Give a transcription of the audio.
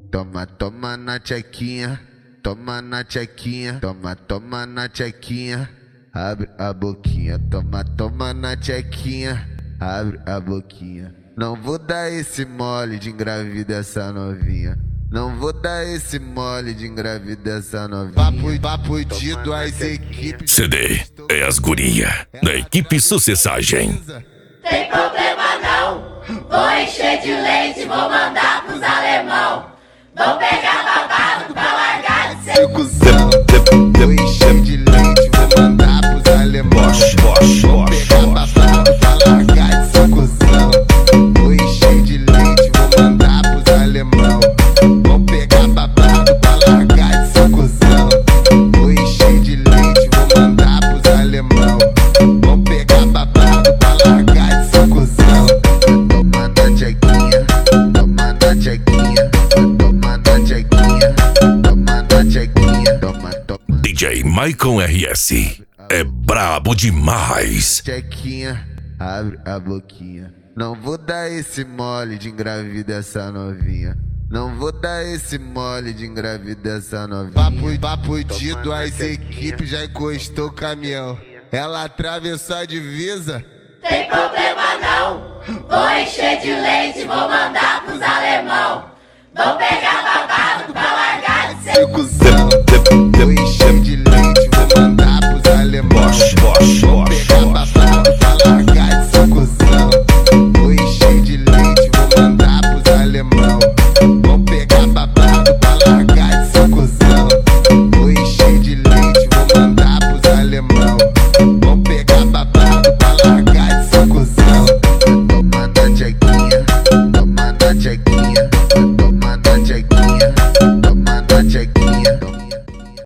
Toma, toma na tchequinha, toma na tchequinha, toma, toma na tchequinha, abre a boquinha, toma, toma na tchequinha, abre a boquinha. Não vou dar esse mole de engravidar essa novinha. Não vou dar esse mole de engravidar essa novinha. Papo de duas equipes. CD é as guria da equipe Sucessagem. Tem problema não, vou encher de leite, vou mandar pros alemão. Vou pegar babado pra largar de ser cuzão. Vou encher de leite, vou mandar pros alemão. Vou pegar babado pra largar de ser cuzão. Vou encher de leite, vou mandar pros alemão. Vou pegar babado pra largar de ser cuzão. Vou encher de leite, vou mandar pros alemão. Vou pegar babado pra largar de ser cuzão. Toma na tchequinha, toma na tchequinha, toma na tchequinha, toma na tchequinha, toma, toma. DJ Maicon RS é brabo demais. Tchequinha, abre a boquinha. Não vou dar esse mole de engravidar essa novinha. Não vou dar esse mole de engravidar essa novinha. Papo de duas equipes, já encostou o caminhão. Ela atravessou a divisa. Tem problema não, vou encher de leite, vou mandar pros alemão. Vou pegar babado pra largar de ser Cuzão, vou encher